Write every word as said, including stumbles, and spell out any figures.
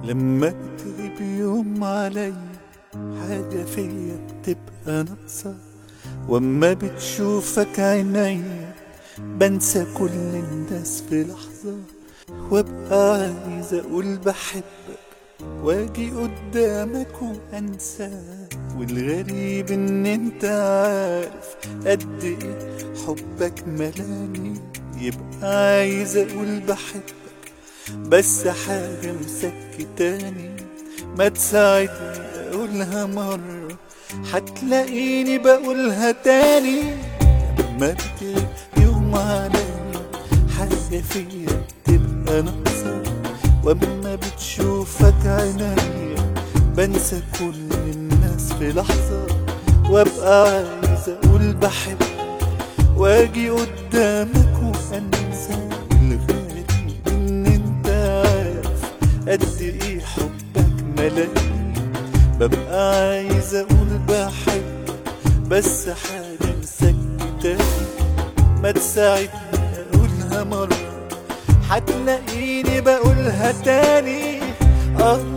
لما تغيب يوم علي حاجة فيا بتبقى ناقصة، واما بتشوفك عينيا بنسى كل الناس في لحظة، وابقى عايز اقول بحبك واجي قدامك وانساك. والغريب ان انت عارف قد ايه حبك ملاني، يبقى عايز اقول بحبك بس حاجة مسكتاني. ما تساعدني اقولها مرة هتلاقيني بقولها تاني. لما بتغيب يوم عليا حاجة فيا بتبقى ناقصة، واما بتشوفك عينيا بنسى كل الناس في لحظة، وابقى عايز اقول بحبك واجي قدامك وانسى. الغريب ان انت عارف قد ايه حبك ملاني، ببقى عايز اقول بحبك بس حاجة مسكتاني. ما تساعدني اقولها مرة هتلاقيني بقولها تاني. اه